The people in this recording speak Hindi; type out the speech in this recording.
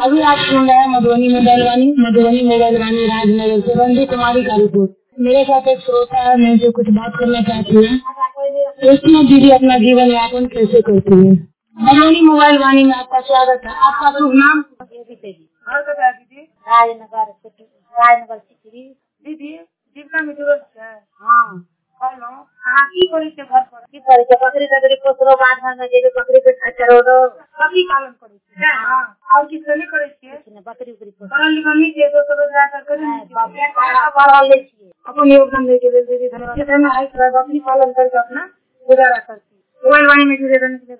अभी आप सुन रहे हैं मधुबनी मोबाइल वाणी राजनगर से बंदी कुमारी का रिपोर्ट। मेरे साथ एक श्रोता है, मैं जो कुछ बात करना चाहती हूँ। उसमें दीदी अपना जीवन यापन कैसे करती है। मधुबनी मोबाइल वाणी में आपका स्वागत है। आपका शुभ नाम? और बता दीदी। राजनगर सिकरी दीदी जीविका में जरूरत है। हाँ कौन कहाँ की करी से घर पर की करे छे बकरी तकरी पोसरो बाद में जेबे बकरी पे चरोडो बकरी पालन करी छे। हां और किस नहीं करी छे। बकरी उकरी पोस पढ़ल लिखल नहीं छे तो रोजगार कर करी पढ़ल ले छिए अपन योगदान दे के लिए दीदी धन्यवाद। कितना है बकरी पालन करके अपना गुजारा करती। मोबाइल वाणी में जुड़े रहने के लिए